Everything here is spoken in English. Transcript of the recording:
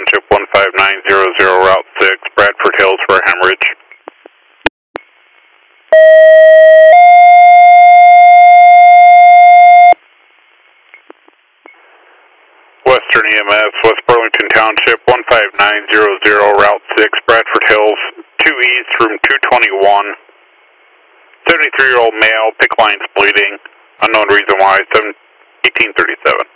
Township 15900, Route 6, Bradford Hills for a hemorrhage. Western EMS, West Burlington Township 15900, Route 6, Bradford Hills, 2 East, room 221. 73-year-old male, PICC lines bleeding, unknown reason why, 1837.